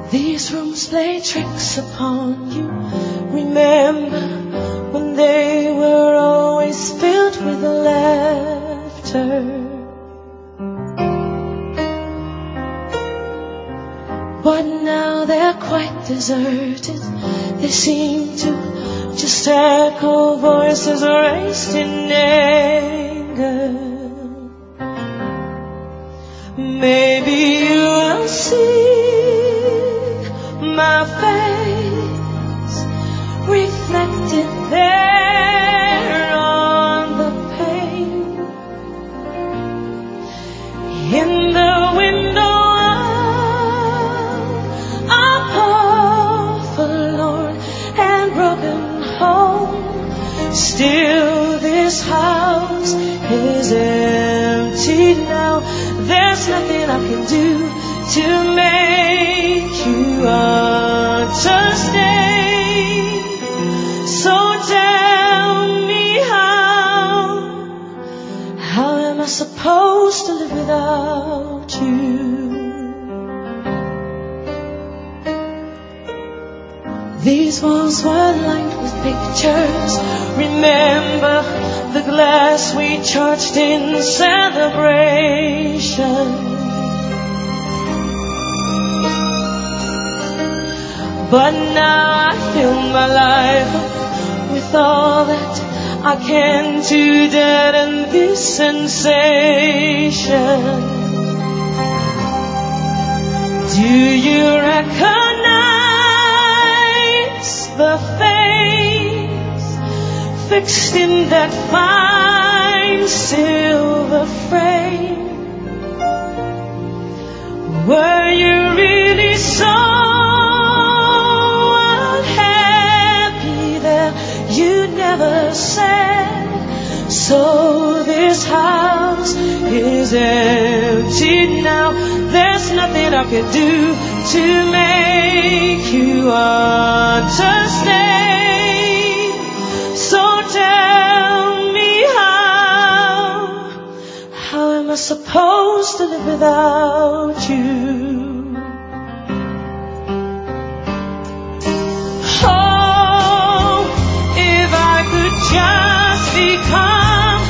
These rooms play tricks upon you. Remember when they were always filled with laughter. But now they're quite deserted. They seem to just echo voices raised in anger. Maybe you will see my face reflected there on the pane. In the window of a forlorn and broken home, still this house is empty now. There's nothing I can do to make you understand. So tell me how am I supposed to live without you? These walls were lined with pictures. Remember the glass we charged in celebration. But now I fill my life up with all that I can to deaden this sensation. Do you recognize the face fixed in that fine silver frame? Were you really so unhappy there? You never said. So this house is empty now. There's nothing I can do to make you understand. So tell me how am I supposed to live without you? Oh, if I could just become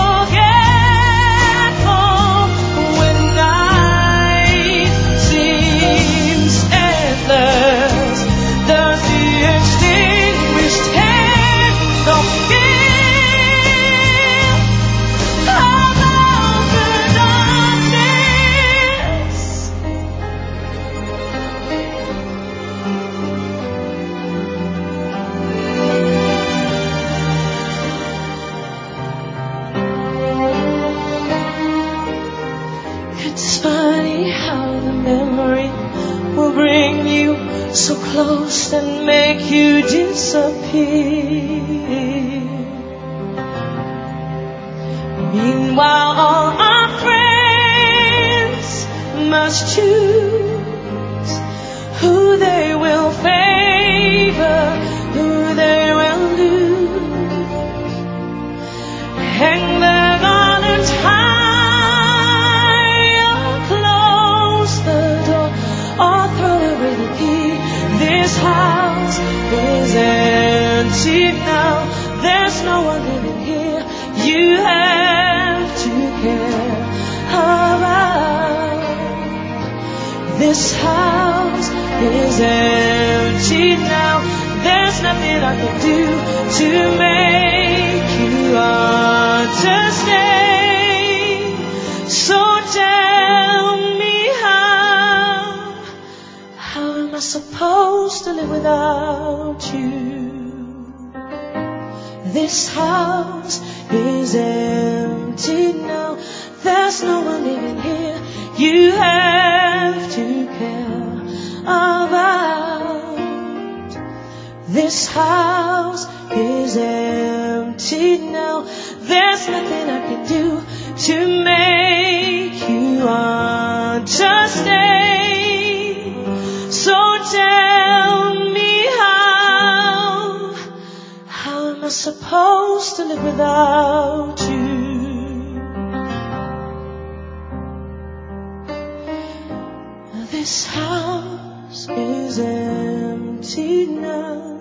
forgetful when night seems endless. Does the extinguished candle feel about the darkness? It's funny how the memory will bring you so close and make you disappear. Meanwhile, all our friends must choose who they will favor, who they will lose. Hang their garlands high, or close the door, or throw away the key. This house is empty now. There's no one living here. You have to care about. This house is empty now. There's nothing I can do to make you understand. So tell me how am I supposed to live without you? This house is empty now. There's no one living here. You have to care about. This house is empty now. There's nothing I can do to make you understand. So tell me how am I supposed to live without you? This house house is empty now.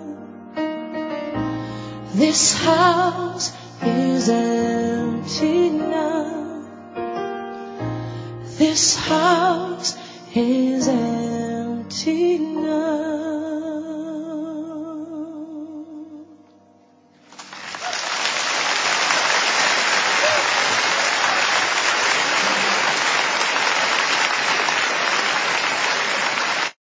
This house is empty now. This house is empty now.